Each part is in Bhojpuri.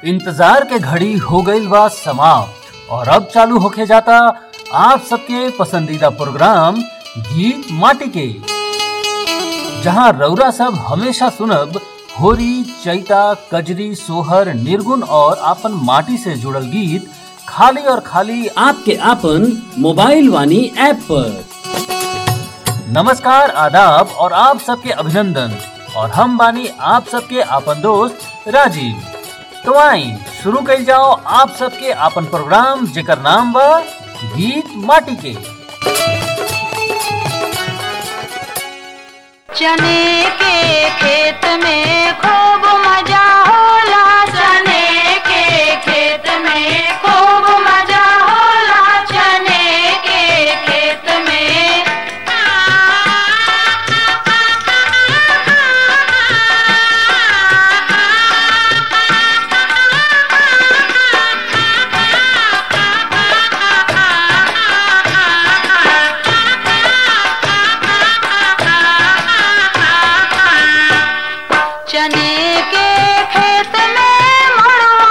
इंतजार के घड़ी हो गई बा समाप्त और अब चालू होके जाता आप सबके पसंदीदा प्रोग्राम गीत माटी के, जहां रौरा सब हमेशा सुनब होरी, चैता, कजरी, सोहर, निर्गुण और आपन माटी से जुड़ल गीत खाली और खाली आपके आपन मोबाइल वानी ऐप पर। नमस्कार, आदाब और आप सबके अभिनंदन। और हम बानी आप सबके आपन दोस्त राजीव। तो आई शुरू कर जाओ आप सबके आपन प्रोग्राम जेकर नाम बा गीत माटी के। चने के खेत में खूब मजा होला, चने के खेत में खूब मजा होला, चने के खेत में। चने के खेत में मड़वा,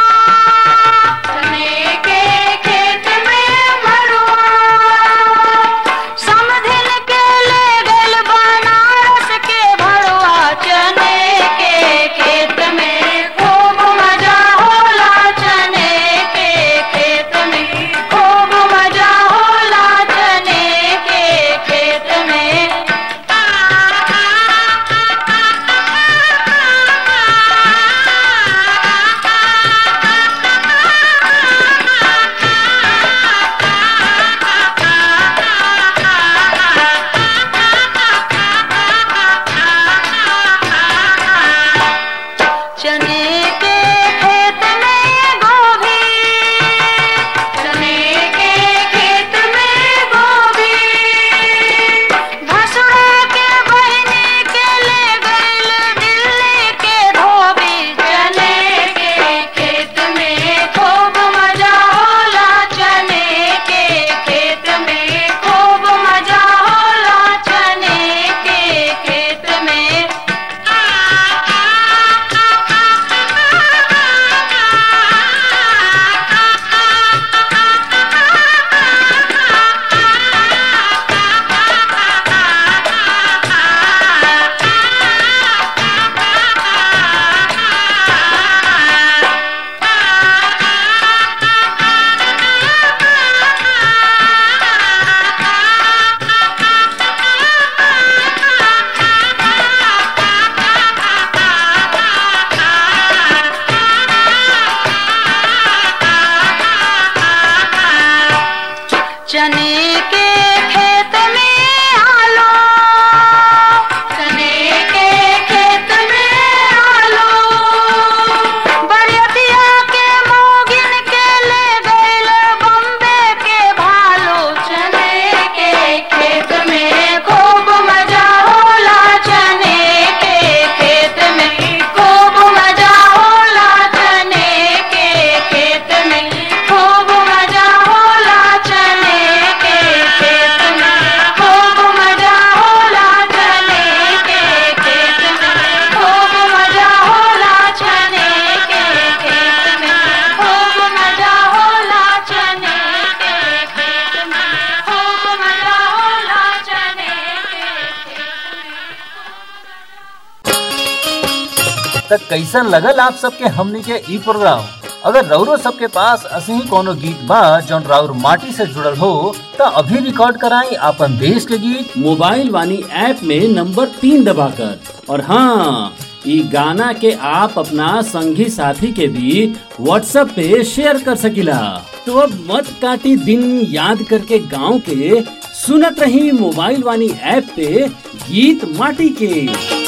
चने के खेत में मड़वा, समधिन के ले गल बनारस के भड़वा, चने के खेत में खूब मजा होला, चने के खेत में खूब मजा होला, चने के खेत में। चने के खेत में गोभी, चने के खेत में गोभी, भसुरा के बहिनी के ले गइल दिल्ली के धोबी, चने के खेत में खूब मजा होला, चने के खेत में खूब मजा होला, चने के खेत में। चने के खेत में आलू, चने के खेत में आलू, बरियतिया के मोगिन के ले गइल बम्बे के भालू, चने के खेत में खूब मजा होला, चने के खेत में खूब मजा होला, चने के खेत में खूब मजा होला, चने के खेत में खूब मजा होला, चने के खेत में खूब मजा होला, चने के खेत में खूब मजा होला, चने के खेत में खूब मजा होला, चने के। तक कैसन लगल आप सबके हमनी के ई प्रोग्राम? अगर रौरो सबके पास असही कोनो गीत बा जौन राउर माटी से जुड़ल हो तो अभी रिकॉर्ड कराई आपन देश के गीत मोबाइल वानी ऐप में नंबर 3 दबाकर। और हाँ, ये गाना के आप अपना संगी साथी के भी व्हाट्सएप पे शेयर कर सकिला। तो अब मत काटी दिन याद करके गांव के, सुनत रही मोबाइल वानी ऐप पे गीत माटी के।